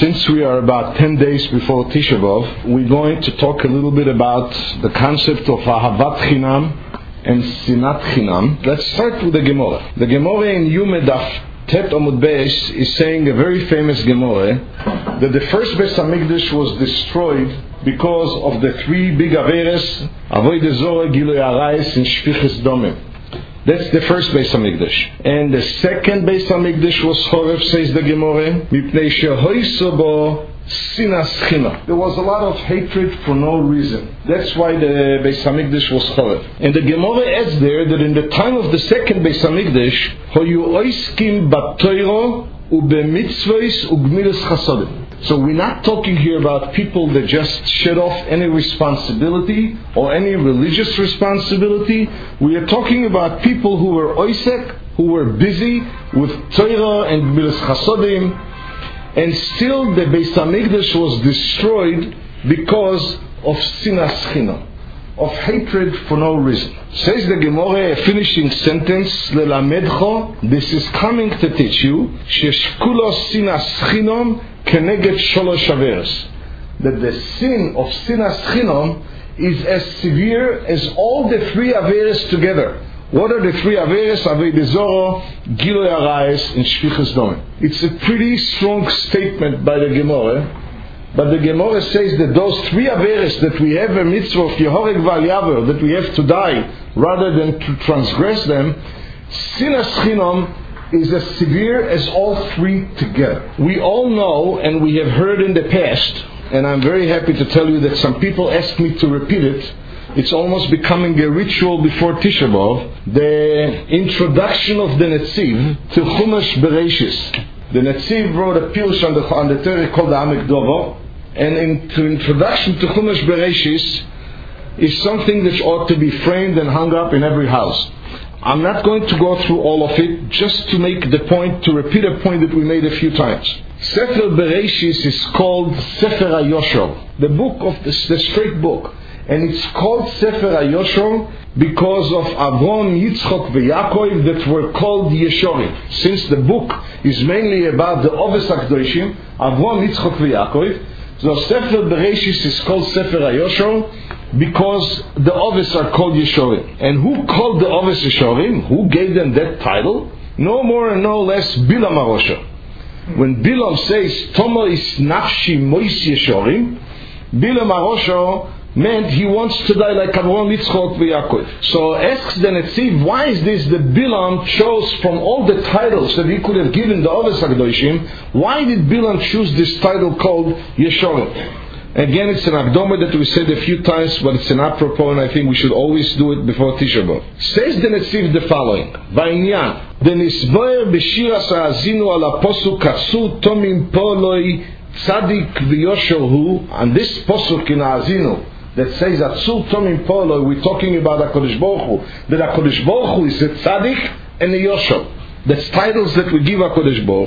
Since we are about 10 days before Tisha B'Av, we're going to talk a little bit about the concept of Ahavat Chinam and Sinat Chinam. Let's start with the Gemara. The Gemara in Yumed Daf Tet Amud Beis is saying a very famous Gemara that the first Beis Hamikdash was destroyed because of the three big Averes, Avodah Zorah, Gilui Arayis, and Shfichus Domim. That's the first Beis Hamikdash. And the second Beis Hamikdash was Chorev, says the Gemara, Mipnei shehoiso bo sinas china. There was a lot of hatred for no reason. That's why the Beis Hamikdash was Chorev. And the Gemara adds there that in the time of the second Beis Hamikdash, hoyu oiskim batoiro ubemitzvos ugmilas chasodim. So we're not talking here about people that just shed off any responsibility or any religious responsibility. We are talking about people who were oisek, who were busy with Torah and Gmilas Chasodim, and still the Beis Hamikdash was destroyed because of sinas chinam, of hatred for no reason. Says the Gemara, a finishing sentence, lelamedcho, this is coming to teach you, sheshkulo sinas chinam keneged sholosh averes, that the sin of sinas chinam is as severe as all the three averes together. What are the three averes? Avodah Zorah, Gilui Arayis, and Shfichus Domim. It's a pretty strong statement by the Gemara. But the Gemara says that those three averes that we have a mitzvah of Yehoreg V'al Yaver, that we have to die rather than to transgress them, sinas chinam is as severe as all three together. We all know, and we have heard in the past, and I'm very happy to tell you that some people ask me to repeat it. It's almost becoming a ritual before Tisha B'Av, the introduction of the Netziv to Chumash Bereshis. The Netziv wrote a pirush on the Torah called the Amek Dovo, and in the introduction to Chumash Bereshis is something that ought to be framed and hung up in every house. I'm not going to go through all of it, just to make the point, to repeat a point that we made a few times. Sefer Bereshis is called Sefer HaYoshor, the book of the straight book. And it's called Sefer HaYoshor because of Avram, Yitzchok, and Yaakov that were called Yeshorim. Since the book is mainly about the Oves HaKadoshim, Avram, Yitzchok, and Yaakov, so Sefer Bereshis is called Sefer HaYoshor because the Oves are called Yeshorim. And who called the Oves Yeshorim? Who gave them that title? No more and no less Bilam HaRosha. When Bilam says, Tomo is nafshi mois Yeshorim, Bilam HaRosha meant he wants to die like Avraham, Yitzchok, and Yaakov. So asks the Netziv, why is this that Bilam chose from all the titles that he could have given the Oves HaKadoshim, why did Bilam choose this title called Yeshorim? Again, it's an akdoma that we said a few times, but it's an apropos, and I think we should always do it before Tisha B'Av. Says the Netziv the following, Va'inyan, the Nisboer b'shiras ha'azinu ala posuk katsu tomim poloi tzadik v'yosher hu, and this posuk in ha'azinu, that says Atzul Tomim Polo, we're talking about HaKadosh Baruch Hu, that HaKadosh Baruch Hu is a Tzaddik and a Yosher. That's titles that we give HaKadosh Baruch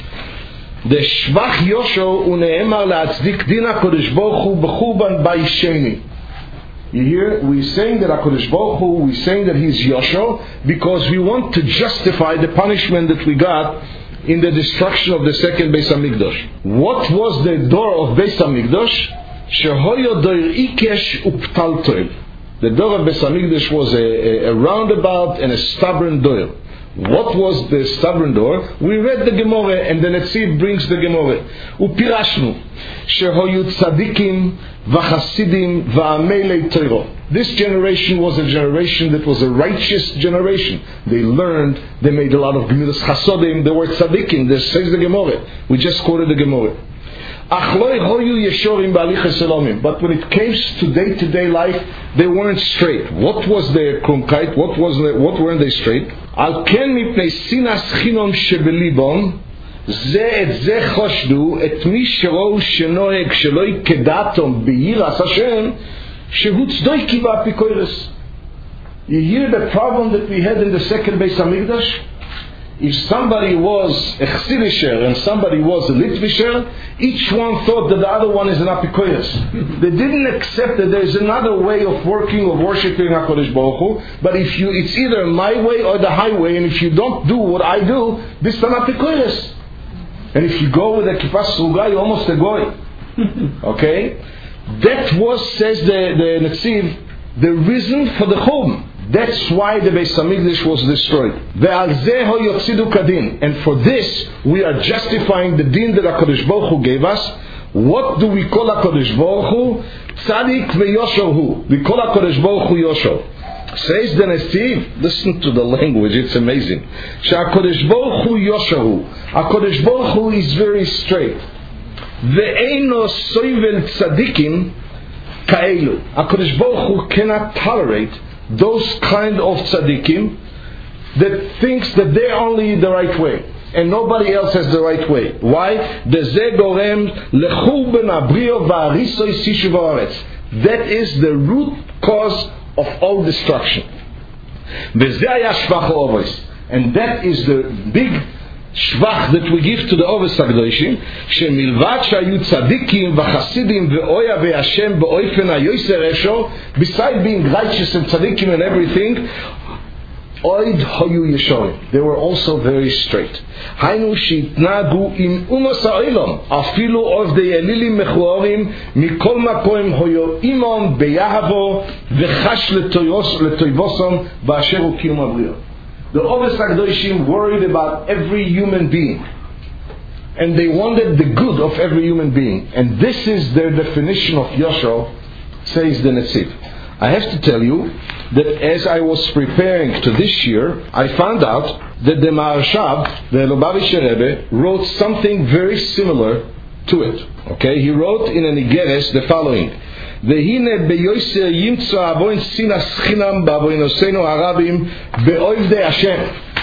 Hu. The Shvach Yosher une'emar la'atzdik din HaKadosh Baruch Hu b'chuban ba'isheni. You hear? We're saying that HaKadosh Baruch Hu, we're saying that He's Yosher because we want to justify the punishment that we got in the destruction of the second Beis Hamikdash. What was the door of Beis Hamikdash? Shehoyo doir ikesh uptaltoil. The door of Beis Hamikdash was a roundabout and a stubborn door. What was the stubborn door? We read the Gemara, and the Netziv brings the Gemara. Upirashnu shehoyu tzadikim v'chasidim v'amelei Torah. This generation was a generation that was a righteous generation. They learned, they made a lot of gemilas chasodim, they were tzadikim. This says the Gemara. We just quoted the Gemara. But when it came to day-to-day life, they weren't straight. What was their krumkeit? What weren't they straight? Al ken mipnei sinas chinom shebelibon ze et ze choshdu et mi shero shenoeg sheloi kedatom beyiras Hashem shehu tzdoiki ba'apikoros. You hear the problem that we had in the second Beis Hamikdash? If somebody was a Chsidisher and somebody was a Litvisher, each one thought that the other one is an Apikoyos. They didn't accept that there is another way of working, of worshipping HaKadosh Baruch Hu, but it's either my way or the highway, and if you don't do what I do, this is an Apikoyos. And if you go with a kippah sruga, you're almost a goy. Okay? That was, says the Netziv, the reason for the Churban. That's why the Beis Hamikdash was destroyed. And for this, we are justifying the din that HaKadosh Baruch Hu gave us. What do we call HaKadosh Baruch Hu? Tzadik ve'yosher hu. We call HaKadosh Baruch Hu Yosher. Says the Netziv, listen to the language, it's amazing. HaKadosh Baruch Hu Yosher hu. HaKadosh Baruch Hu is very straight. Ve'eino soivel tzadikim ka'elu. HaKadosh Baruch Hu cannot tolerate those kind of tzaddikim that thinks that they're only the right way and nobody else has the right way. Why? That is the root cause of all destruction. And that is the big shvach that we give to the Oves HaKadoshim, שמלבד שהיו צדיקים וחסידים ואויה והשם באופן היושר אשו, beside being righteous and tzadikim and everything, oid hayu yeshorim, they were also very straight. היינו שהתנהגו עם אומות העולם, אפילו עובדי אלילים מכוערים, מכל מקום היו עמם ביהבו וחש לטויבוסם באשר הוא קיום הבריות. The Oves HaKadoshim worried about every human being. And they wanted the good of every human being. And this is their definition of Yosher, says the Netziv. I have to tell you that as I was preparing to this year, I found out that the Maharshab, the Lubavitcher Rebbe, wrote something very similar to it. Okay, he wrote in an Igeres the following: והנה ביוסר ימצא אבוין סינס חינם באבוינוסינו הרבים באויבדי השם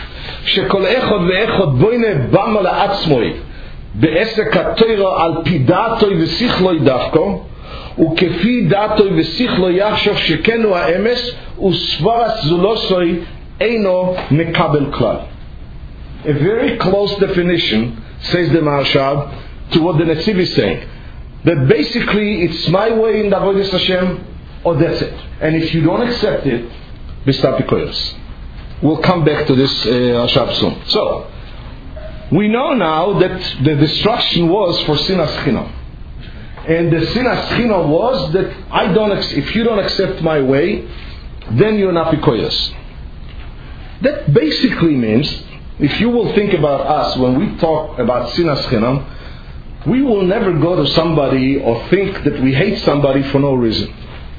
שכל אחד ואחד בוינה במה לעצמוי בעסק התורה על פי דעתו ושכלוי דווקא וכפי דעתו ושכלוי יחשוב שכנו האמס וסברס זולוסוי אינו מקבל כלל. A very close definition, says the Maharshab, to what the Netziv is saying. That basically it's my way in the Avodas Hashem, or that's it. And if you don't accept it, b'stapikoyos. We'll come back to this Hashab soon. So, we know now that the destruction was for Sinas Chinam. And the Sinas Chinam was that if you don't accept my way, then you're not apikoyos. That basically means, if you will think about us when we talk about Sinas Chinam, we will never go to somebody or think that we hate somebody for no reason.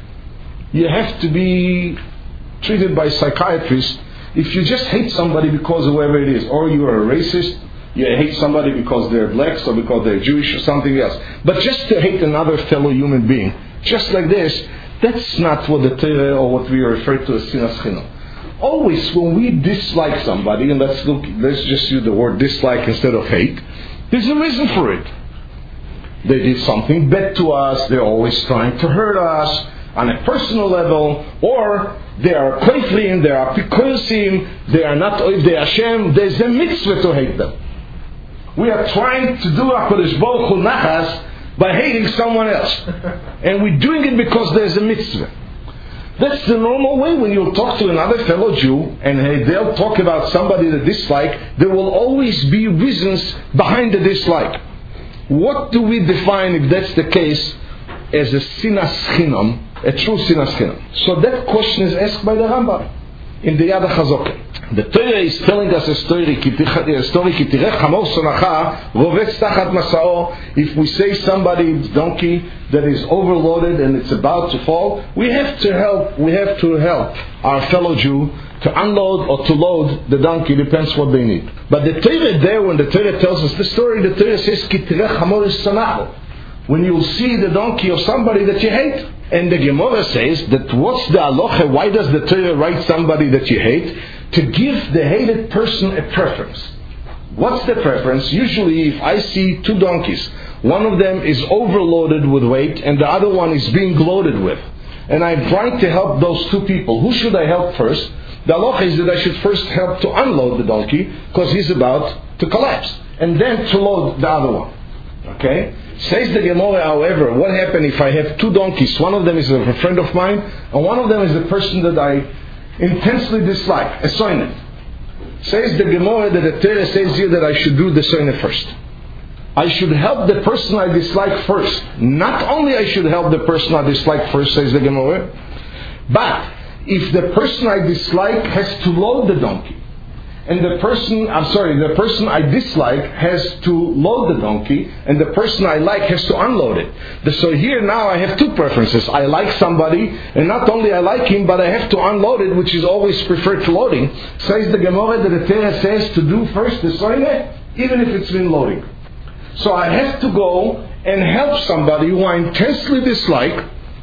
You have to be treated by psychiatrists if you just hate somebody because of whoever it is. Or you are a racist, you hate somebody because they're blacks or because they're Jewish or something else. But just to hate another fellow human being, just like this, that's not what the Torah or what we refer to as Sinas Chinam. Always when we dislike somebody, and let's just use the word dislike instead of hate, there's a reason for it. They did something bad to us, they're always trying to hurt us on a personal level, or they are koiflim, they are pikosim, they are not oivdei Hashem. There's a mitzvah to hate them. We are trying to do HaKadosh Baruch Hu nachas by hating someone else. And we're doing it because there's a mitzvah. That's the normal way when you'll talk to another fellow Jew and they'll talk about somebody that dislike, there will always be reasons behind the dislike. What do we define, if that's the case, as a sinas chinam, a true sinas chinam? So that question is asked by the Rambam in the Yad HaChazokah. The Torah is telling us a story, if we say somebody's donkey that is overloaded and it's about to fall, we have to help our fellow Jew to unload or to load the donkey, depends what they need. But the Torah there, when the Torah tells us the story, the Torah says, when you see the donkey of somebody that you hate. And the Gemara says that what's the halacha? Why does the Torah write somebody that you hate? To give the hated person a preference. What's the preference? Usually if I see two donkeys, one of them is overloaded with weight and the other one is being loaded with, and I'm trying to help those two people, who should I help first? The halacha is that I should first help to unload the donkey because he's about to collapse, and then to load the other one. Okay? Says the Gemara, however, what happens if I have two donkeys? One of them is a friend of mine, and one of them is a person that I intensely dislike, a soinet. Says the Gemara that the Torah says here that I should do the soinet first. I should help the person I dislike first. Not only I should help the person I dislike first, says the Gemara, but if the person I dislike has to load the donkey, and the person I dislike has to load the donkey, and the person I like has to unload it. So here now I have two preferences. I like somebody, and not only I like him, but I have to unload it, which is always preferred to loading. Says the Gemara that the Torah says to do first the soine, even if it's been loading. So I have to go and help somebody who I intensely dislike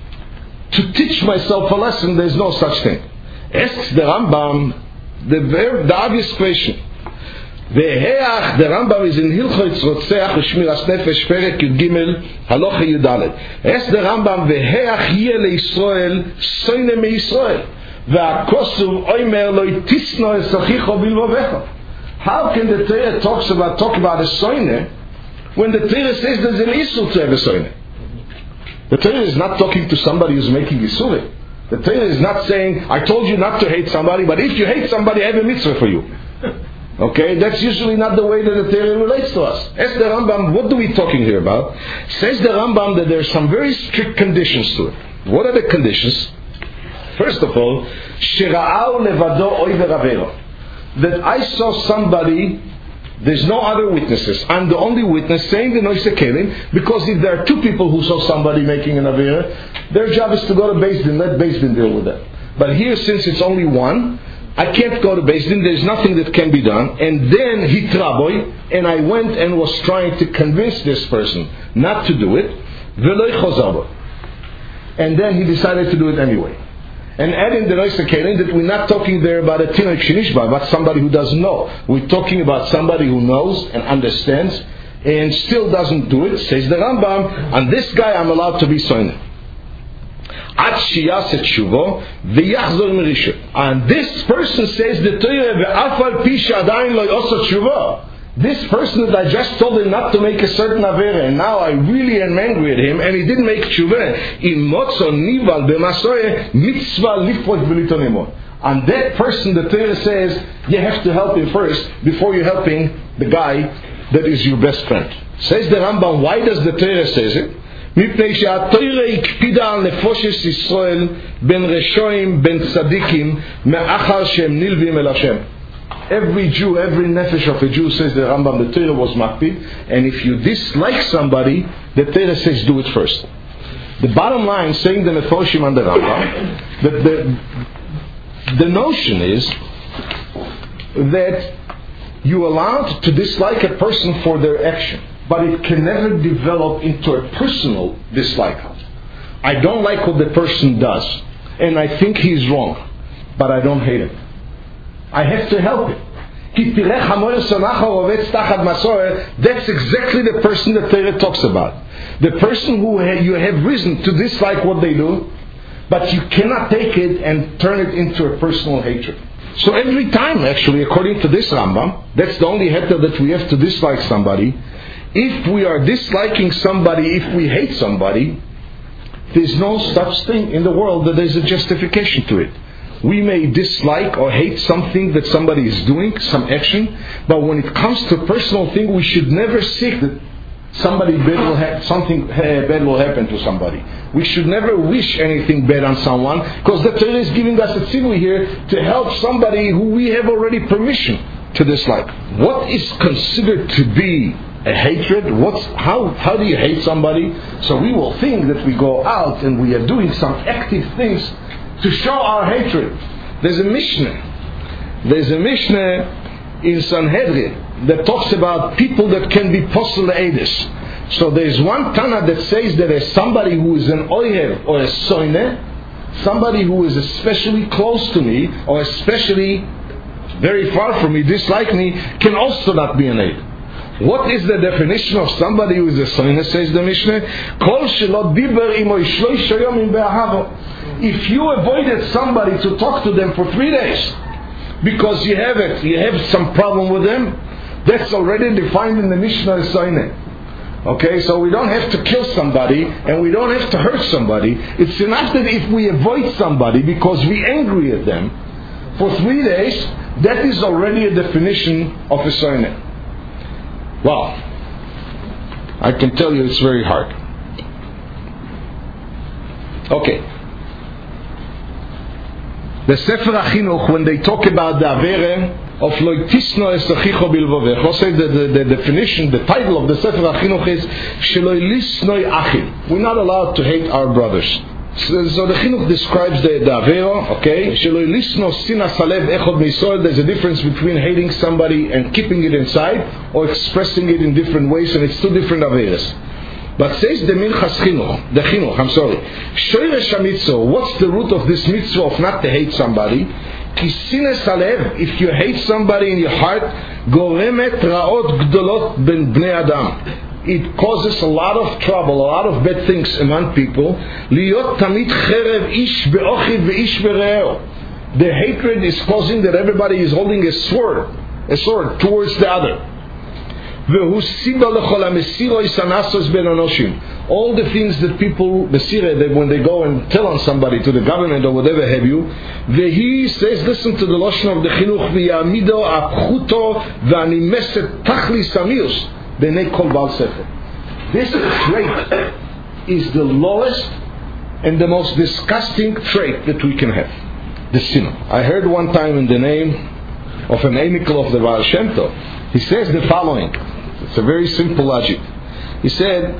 to teach myself a lesson. There's no such thing. Asks the Rambam the obvious question. The Rambam is in Hilchot Rotzeach Shmiras Nefesh Perek Yud Halacha Yud Aleph. Asks the Rambam, Veheach yeh leYisrael soine meYisrael ve'akosuv oimer lo itisno esachicho bilvavecha. How can the Torah talk about a soine when the Torah says there's an issur to have a soine? The Torah is not talking to somebody who's making isurim. The Torah is not saying, I told you not to hate somebody, but if you hate somebody, I have a mitzvah for you. Okay, that's usually not the way that the Torah relates to us. Ask the Rambam, what are we talking here about? Says the Rambam that there are some very strict conditions to it. What are the conditions? First of all, Shira'au levado oiver avero. That I saw somebody, there's no other witnesses. I'm the only witness saying the Noise Kelim, because if there are two people who saw somebody making an avera, their job is to go to Beis Din, let Beis Din deal with that. But here, since it's only one, I can't go to Beis Din, there's nothing that can be done. And then hitraboy, and I went and was trying to convince this person not to do it, veloy chozabo. And then he decided to do it anyway. And adding the Noise Kelim that we're not talking there about a Tinok Shinishba, about somebody who doesn't know. We're talking about somebody who knows and understands and still doesn't do it. Says the Rambam, and this guy I'm allowed to be soine. And this person says the Torah, this person that I just told him not to make a certain avera, and now I really am angry at him, and he didn't make tshuva. And that person, the Torah says, you have to help him first before you're helping the guy that is your best friend. Says the Rambam, why does the Torah says it? מפני שהתורה הקפידה על נפושת ישראל בין רשעים בין צדיקים מאחר שהם נלווים אל השם. Every Jew, every nefesh of a Jew, says the Rambam, the Torah was makpid, and if you dislike somebody, the Torah says do it first. The bottom line, saying the Mefoshim and the Rambam, that the notion is that you're allowed to dislike a person for their action, but it can never develop into a personal dislike. I don't like what the person does, and I think he's wrong, but I don't hate him. I have to help him. That's exactly the person that Torah talks about. The person who you have reason to dislike what they do, but you cannot take it and turn it into a personal hatred. So every time, actually, according to this Rambam, that's the only heter that we have to dislike somebody. If we are disliking somebody, if we hate somebody, there's no such thing in the world that there's a justification to it. We may dislike or hate something that somebody is doing, some action, but when it comes to a personal thing, we should never seek that something bad will happen to somebody. We should never wish anything bad on someone, because the Torah is giving us a tzivui here to help somebody who we have already permission to dislike. What is considered to be a hatred? How do you hate somebody? So we will think that we go out and we are doing some active things to show our hatred. There's a Mishnah in Sanhedrin that talks about people that can be posel edis. So there's one Tana that says that as somebody who is an oihev or a soine, somebody who is especially close to me or especially very far from me, dislike me, can also not be an aid. What is the definition of somebody who is a soine, says the Mishnah? Kol shelo diber imo shloish yomim be'ahavo. If you avoided somebody to talk to them for 3 days because you have some problem with them, that's already defined in the Mishnah as soine. Okay, so we don't have to kill somebody and we don't have to hurt somebody. It's enough that if we avoid somebody because we're angry at them for 3 days, that is already a definition of a soine. Well, I can tell you it's very hard. Okay. The Sefer HaChinuch, when they talk about the Avere of Lo Tisno es Achicho Bilvovecho, say the definition, the title of the Sefer HaChinuch is Shelo Lisnoi Achim. We're not allowed to hate our brothers. So the Chinuch describes the Avera, okay? Shelo Lisno Sinas Halev Echod Meisol. There's a difference between hating somebody and keeping it inside, or expressing it in different ways, and it's two different Averas. But says the Minchas Chinuch, the Chinuch, I'm sorry. Shoyresh HaMitzvah, what's the root of this mitzvah of not to hate somebody? Ki sines halev, if you hate somebody in your heart, goremet raot gdolot ben bnei adam. It causes a lot of trouble, a lot of bad things among people. Liot tamid cherev ish be'ochiv ve'ish be'reo. The hatred is causing that everybody is holding a sword towards the other. All the things that people that when they go and tell on somebody, to the government or whatever have you, he says, listen to the lashon of the chinuch, v'yamido apchuto v'animeset tachlis amius b'nei kol bal sefer. This trait is the lowest and the most disgusting trait that we can have. The sin. I heard one time in the name of an amical of the Baal Shem Tov, he says the following. It's a very simple logic. He said,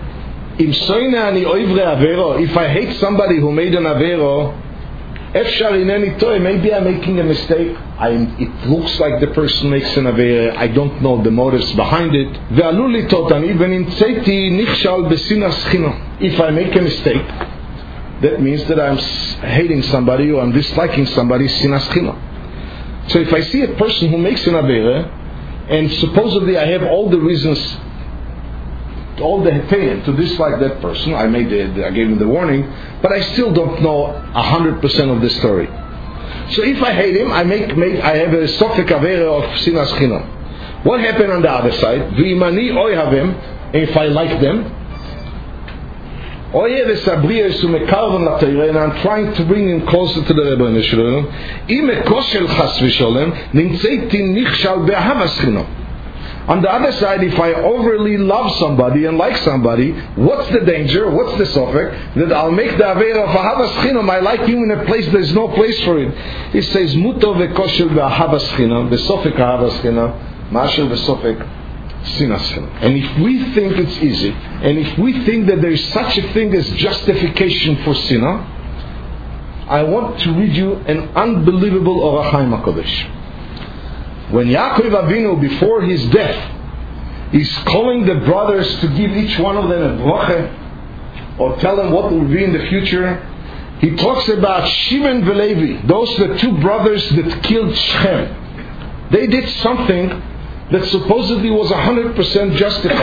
if I hate somebody who made an avero, maybe I'm making a mistake. It looks like the person makes an avero. I don't know the motives behind it. If I make a mistake, that means that I'm hating somebody or I'm disliking somebody. So if I see a person who makes an avero, and supposedly I have all the reasons, all the hetayin to dislike that person, I gave him the warning, but I still don't know 100% of the story. So if I hate him, I have a sofek avera of sinas chinam. What happened on the other side? V'imani oihavim, if I like them, and I'm trying to bring him closer to the Rebbeinu Shalom. On the other side, if I overly love somebody and like somebody, what's the danger? What's the sofek? That I'll make the avera of ahavas chinam. I like him in a place there's no place for it. He says, muto vekoshel be'ahavas chinam, besofek ahavas chinam, mashel besofek. And if we think it's easy, and if we think that there is such a thing as justification for sinner, I want to read you an unbelievable Orach Chaim HaKodesh. When Yaakov Avinu, before his death, is calling the brothers to give each one of them a bracha, or tell them what will be in the future, he talks about Shimon and Levi. Those are the two brothers that killed Shechem. They did something that supposedly was 100%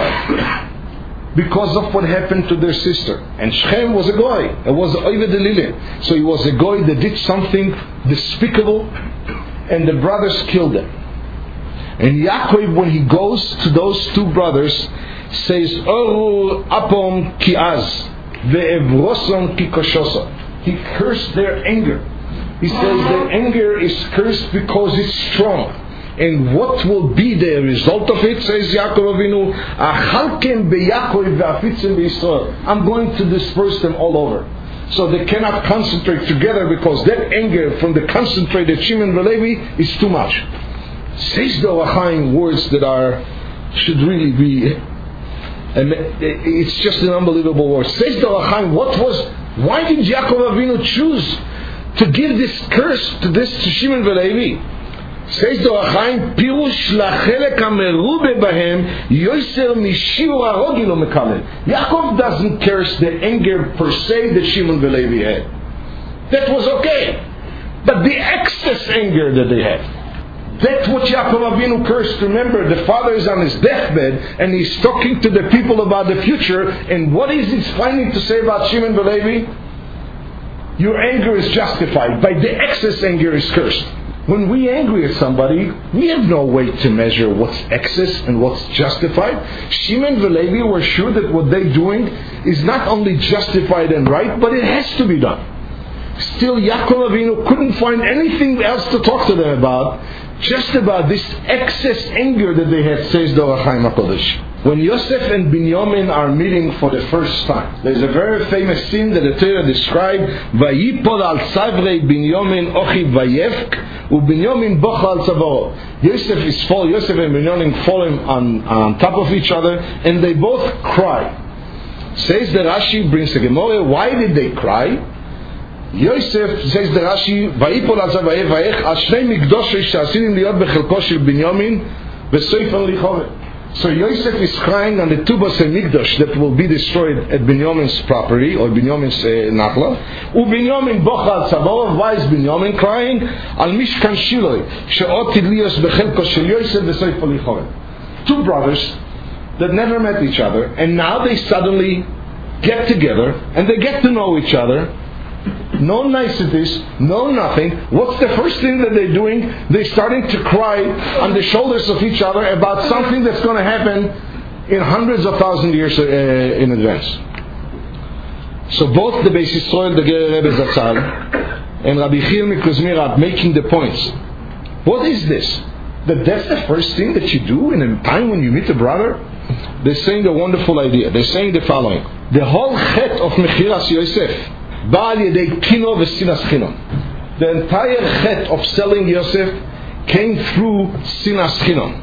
justified because of what happened to their sister. And Shechem was a goy. It was Oved Elilin. So he was a goy that did something despicable, and the brothers killed them. And Yaakov, when he goes to those two brothers, says, Oru apom ki az, ve'evroson ki koshoso. He cursed their anger. He says their anger is cursed because it's strong. And what will be the result of it, says Yaakov Avinu, Achalkem beYaakov ve'afitzim beYisrael. I'm going to disperse them all over. So they cannot concentrate together because that anger from the concentrated Shimon and Levi is too much. Says the Orach Chaim words that should really be, and it's just an unbelievable word. Says the Orach Chaim, why did Yaakov Avinu choose to give this curse to Shimon and Levi? Says the Orach Chaim, Pirush lachelek hamerube bahem yoser mishiur harogil lo mekamel. Yaakov doesn't curse the anger per se that Shimon and Levi had. That was okay. But the excess anger that they had, that's what Yaakov Avinu cursed. Remember, the father is on his deathbed and he's talking to the people about the future, and what is he planning to say about Shimon and Levi? Your anger is justified. By the excess anger is cursed. When we angry at somebody, we have no way to measure what's excess and what's justified. Shimon and Levi were sure that what they're doing is not only justified and right, but it has to be done. Still, Yaakov Avinu couldn't find anything else to talk to them about, just about this excess anger that they had, says the Orach Chaim HaKodesh. When Yosef and Binyamin are meeting for the first time, there's a very famous scene that the Torah described, Vayipol al Savrei Binyamin Ochi Vayevk, Ubinyamin Bocha al Tzavoro. Yosef and Binyamin falling on top of each other, and they both cry. Says the Rashi, brings the Gemara, why did they cry? Yosef, says the Rashi, Vayipol al Savrei Vayevk, al Shnei Mikdoshei Shasinim Liot Bechelko Shel Binyamin, V'Soifan Lichovet. So Yosef is crying on the two Basei Mikdash that will be destroyed at Binyamin's property, or Binyamin's Nachla. Ubinyamin Bocha al Tzavoro. Why is Binyamin crying? Al Mishkan Shiloi, she'otid lios bechelko shel Yosef v'soifo lichoret. Two brothers that never met each other, and now they suddenly get together, and they get to know each other. No niceties, no nothing. What's the first thing that they're doing? They're starting to cry on the shoulders of each other about something that's going to happen in hundreds of thousands of years in advance. So both the Beis Yisrael, the Ger Rebbe Zatzal, and Rabbi Chil Mikuzmir are making the points. What is this? That's the first thing that you do in a time when you meet a brother? They're saying a wonderful idea. They're saying the following. The whole chet of Mechiras Yosef, the entire chet of selling Yosef came through Sinas Chinon.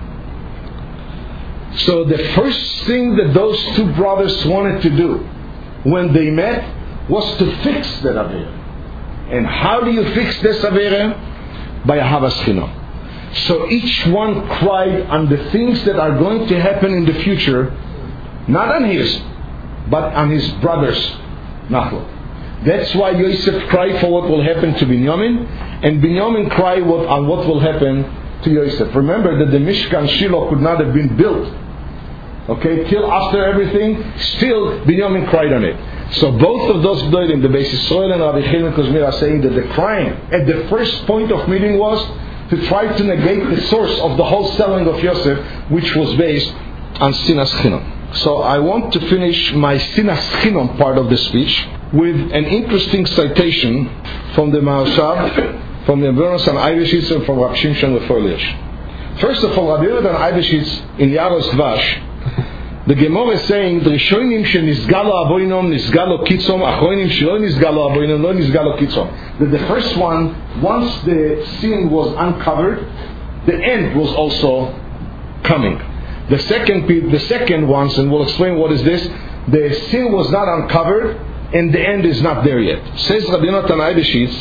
So the first thing that those two brothers wanted to do when they met was to fix that Avera. And how do you fix this Avera? By Ahavas Chinon. So each one cried on the things that are going to happen in the future, not on his, but on his brother's Nachlo. That's why Yosef cried for what will happen to Binyamin, and Binyamin cried on what will happen to Yosef. Remember that the Mishkan Shiloh could not have been built, okay, till after everything. Still, Binyamin cried on it. So both of those Gdolim, the Beis Yisrael and Rabbi Chil Mikuzmir, are saying that the crying at the first point of meeting was to try to negate the source of the whole selling of Yosef, which was based on Sinas Chinon. So I want to finish my Sinas Chinon part of the speech with an interesting citation from the Maharshab, from the Yonatan Eibeshitz, and from Rav Shimshon Lefoliash. First of all, Rabbi Yonatan Eibeshitz in Yaros Dvash, the Gemara is saying, the Rishonim shenisgalo avoinom nisgalo kitzom, achronim shelo nisgalo avoinom lo nisgalo kitzom. That the first one, once the sin was uncovered, the end was also coming. The second one, and we'll explain what is this, the sin was not uncovered, and the end is not there yet. Says Rabbi Yonatan Eibeshitz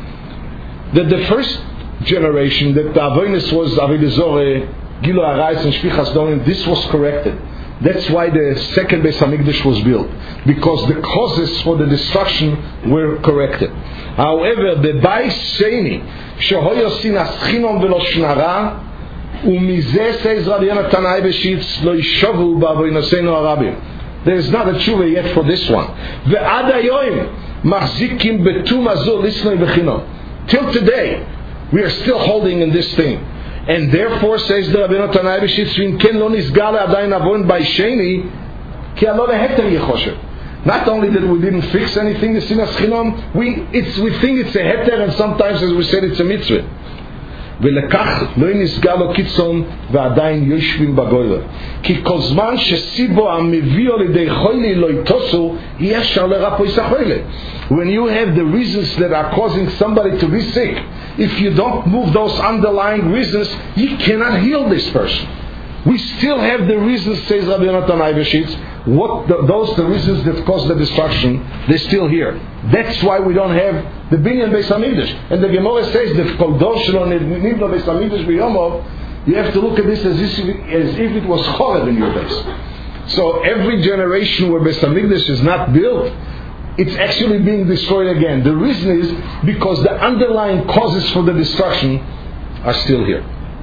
that the first generation, that the avoinus was Avodah Zorah, Gilu Arayis and Shpichas Domim, this was corrected. That's why the second Beis Hamikdash was built, because the causes for the destruction were corrected. However, the Bais Sheni, shehoyo sinas chinon velo shnara, umizeh, says Rabbi Yonatan Eibeshitz, lo yishovu ba'avonosenu harabim. There is not a tshuva yet for this one. Ve'ad hayoim machzikim betum hazo lisnoi b'chinon. Till today, we are still holding in this thing. And therefore, says the Rabbi Yonatan Eibeshitz, v'im ken lo nizgale adayin avon by sheni, ki alo leheter yechoshev. Not only that we didn't fix anything, the sinas chinon, we think it's a heter, and sometimes, as we said, it's a mitzvah. ולקח לא נסגר לו קיצון ועדיין יושבים בגוילה כי כל זמן שסיבו המביאו לידי חולי לא יתוסו יהיה אפשר לרפוא את החולי. When you have the reasons that are causing somebody to be sick, if you don't move those underlying reasons, you cannot heal this person. We still have the reasons, says Rabbi Yonatan Eibeshitz, the reasons that caused the destruction, they're still here. That's why we don't have the Binyan Beis Hamikdash. And the Gemara says that Kol Dor Shelo Nivna Beis Hamikdash B'Yomov, you have to look at this as if it was Chorev in your base. So every generation where Beis Hamikdash is not built, it's actually being destroyed again. The reason is because the underlying causes for the destruction are still here.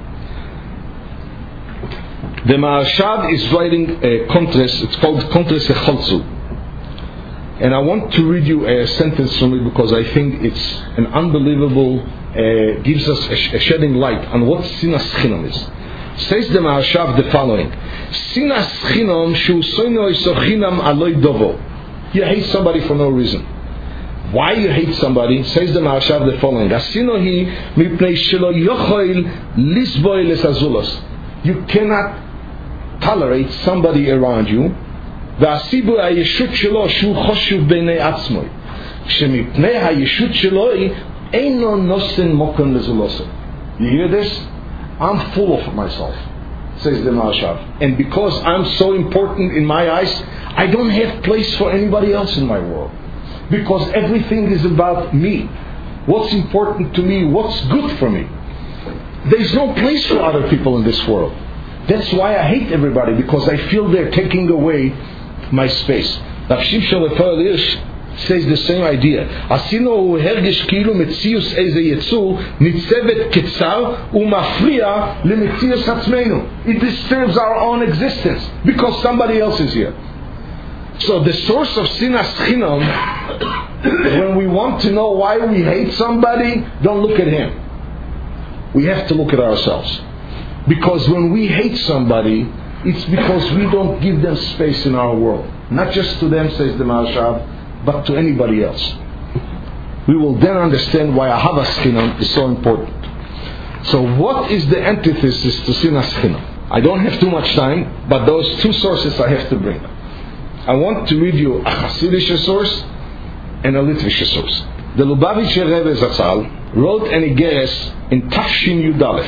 The Maharshab is writing a contrast, it's called Contrast Echolzu. And I want to read you a sentence from it because I think it's an unbelievable, gives us a shedding light on what Sinas Chinon is. Says the Maharshab the following: Sinas Chinon shu soino isochinam aloi dovo. You hate somebody for no reason. Why you hate somebody? Says the Maharshab the following: Asino hi mipnei shelo yochoil lisboi lesazulos. You cannot tolerate somebody around you, והסיבה הישות שלו שהוא חשוב בעיני עצמו, שמפני הישות שלו אינו נושן מוקם לזולוסו. You hear this? I'm full of myself, says the Maharshav. And because I'm so important in my eyes, I don't have place for anybody else in my world. Because everything is about me. What's important to me? What's good for me? There's no place for other people in this world. That's why I hate everybody, because I feel they're taking away my space. Rav Shimshon Raphael Hirsch says the same idea. Asino hu hergish כאילו מציאוס איזה יצור ניצבת קצר ומפריע למציאוס עצמנו. It disturbs our own existence because somebody else is here. So the source of sinas chinam, when we want to know why we hate somebody, don't look at him. We have to look at ourselves. Because when we hate somebody, it's because we don't give them space in our world. Not just to them, says the Maharshav, but to anybody else. We will then understand why ahavas chinam is so important. So what is the antithesis to sinas chinam? I don't have too much time, but those two sources I have to bring. I want to read you a Hasidic source and a Litvish source. The Lubavitcher Rebbe Zatzal wrote an Igeres in Tafshin Yudalef.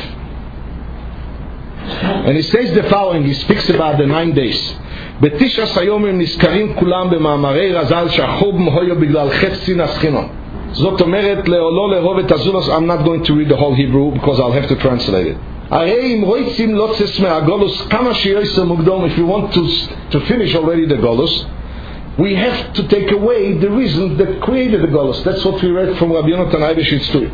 And he says the following, he speaks about the 9 days. בתשע היומים נזכרים כולם במאמרי רז"ל שהחורבן היה בגלל חטא שנאת חינם. זאת אומרת, לא לאהוב את הזולת, I'm not going to read the whole Hebrew because I'll have to translate it. הרי אם רוצים לצאת מהגולוס כמה שיותר מוקדם, if you want to finish already the golus, we have to take away the reason that created the golus. That's what we read from Rabbi Yonatan Eibeshitz too.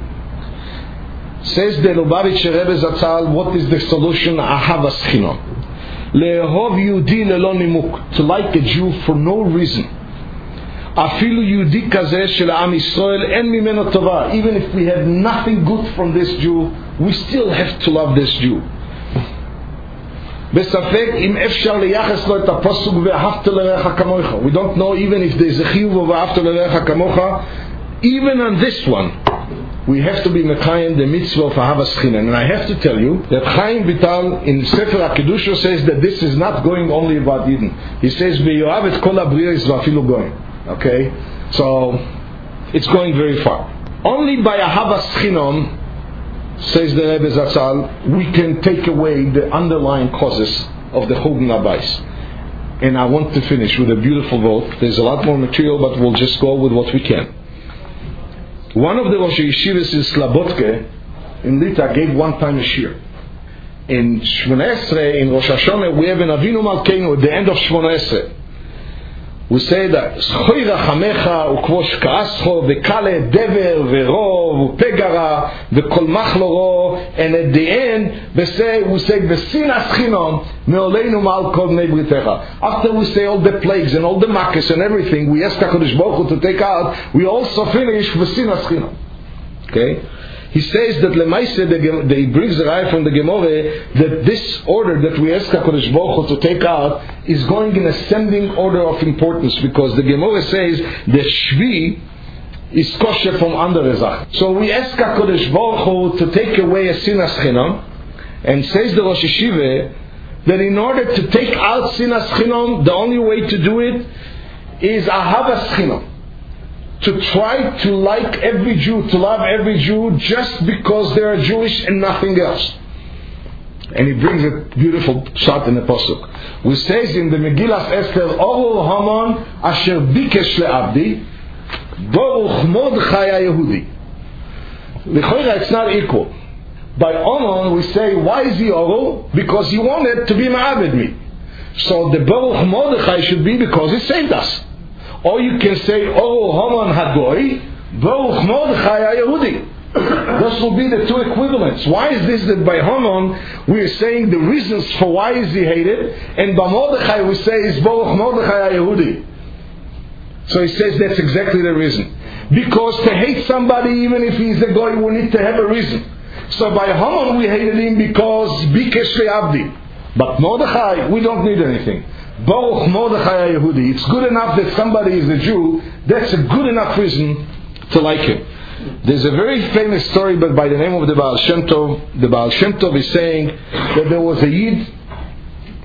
Says the Lubavitcher Rebbe Zatzal, what is the solution? Ahavas chinam. לאהוב יהודי ללא נימוק, to like a Jew for no reason. אפילו יהודי כזה של עם ישראל אין ממנו טובה. Even if we have nothing good from this Jew, we still have to love this Jew. בספק אם אפשר לייחס לו את הפסוק ואהבת לרעך כמוך. We don't know even if there's a chiyuv of ואהבת לרעך כמוך. Even on this one, we have to be mekayim the mitzvah of ahavas chinam. And I have to tell you that Chaim Vital in Sefer HaKedusha says that this is not going only about Yidden. He says, "Ve'yoav et kol habriyos va'afilu goyim." Okay? So, it's going very far. Only by ahavas chinam, says the Rebbe Zatzal, we can take away the underlying causes of the Churban Abayis. And I want to finish with a beautiful vote. There's a lot more material, but we'll just go with what we can. One of the Rosh Yeshivas in Slabodke in Lita gave one time a shir. In Shmoneh Esrei, in Rosh Hashanah, we have an Avinu Malkeinu at the end of Shmoneh Esrei. We say that Schoi Rachamecha Ukvosh Ka'ascho Vekale Dever Verov Upegara Vekol Machloro, and at the end we say Vesinas Chinam Meoleinu Mal Kol Bnei Britecha. After we say all the plagues and all the makkos and everything, we ask HaKadosh Baruch Hu to take out. We also finish Vesinas Chinam. Okay. He says that Lemaise, he brings the raya from the Gemara that this order that we ask HaKadosh Baruch Hu to take out is going in ascending order of importance, because the Gemara says that Shvi is kosher from under Ezach. So we ask HaKadosh Baruch Hu to take away a sinas chinam, and says the Rosh Yeshiva that in order to take out sinas chinam, the only way to do it is ahavas chinam. To try to like every Jew, to love every Jew just because they are Jewish and nothing else. And he brings a beautiful shot in the pasuk. We says in the Megillas Esther, Orul Haman asher bikesh le'abdi, Baruch Mordechai HaYehudi. L'choira, it's not equal. By Haman we say, why is he Orul? Because he wanted to be ma'abed me. So the Baruch Mordechai should be because he saved us. Or you can say, oh, Haman Hagoy, Baruch Mordechai HaYehudi. Those will be the two equivalents. Why is this that by Haman we are saying the reasons for why is he hated, and by Mordechai we say is Baruch Mordechai HaYehudi? So he says that's exactly the reason. Because to hate somebody, even if he's a goy, we need to have a reason. So by Haman we hated him because Bikesh Le'abdi. But Mordechai, we don't need anything. Baruch Mordechai HaYehudi. It's good enough that somebody is a Jew. That's a good enough reason to like him. There's a very famous story, but by the name of the Baal Shem Tov. The Baal Shem Tov is saying that there was a Yid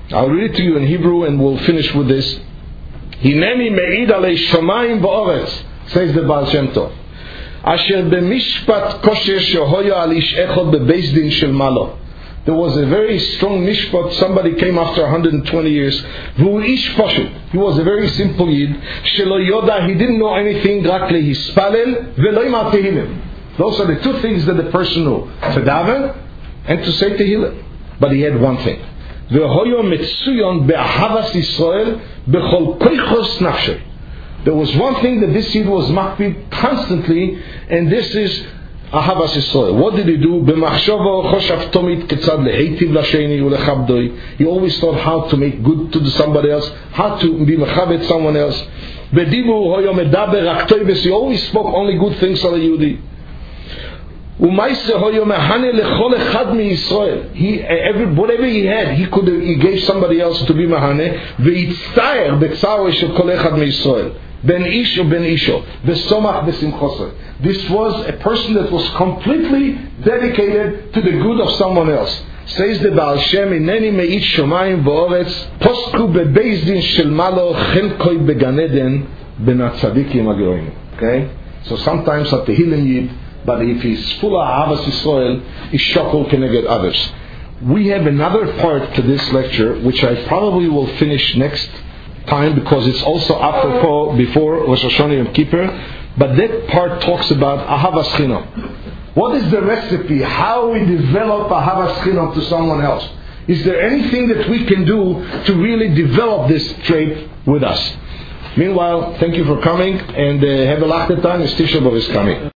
I'll read it to you in Hebrew and we'll finish with this. Hineni me'id alei shamayim va'oretz, says the Baal Shem Tov. Asher b'mishpat kosher shehoya al ish echod bebeis din shel malo. There was a very strong mishpat. Somebody came after 120 years. V'hu ish pashut. He was a very simple yid. Shelo yoda, he didn't know anything. Rak lehispalel ve'lo imar tehillim. Those are the two things that the person knew: to daven and to say tehillim. But he had one thing. V'hoyo metzuyon be'ahavas Yisrael b'chol koichos nafshay. There was one thing that this yid was makpid constantly, and this is Ahavas Yisrael. What did he do? B'machshavo choshav tomid ketzad leheitiv lasheni ulechabdoi. He always thought how to make good to somebody else, how to be mechabed someone else. B'dibu hoyo medaber rak toivos. He always spoke only good things on a Yehudi. U'maise hoyo mehane lechol echad miYisrael. Whatever he had, he gave somebody else to be mehane. V'yitztaer b'tzaro shel kol echad miYisrael. Ben Isho, Ben Isho, Vesomach Besimchosai. This was a person that was completely dedicated to the good of someone else. Says the Baal Shem, Ineni me'it shomayim v'oretz, posku bebeis din shel malo, chelkoi began Eden, ben hatzadikim hageroim. Okay? So sometimes at the Tehillim yid, but if he's full of Ahavas Yisrael, he's shokol keneged others. We have another part to this lecture, which I probably will finish next time, because it's also apropos before Rosh Hashanah and Kippur. But that part talks about Ahavas Chinam. What is the recipe? How we develop Ahavas Chinam to someone else? Is there anything that we can do to really develop this trait with us? Meanwhile, thank you for coming, and have a lachtet time as Tisha B'Av is coming.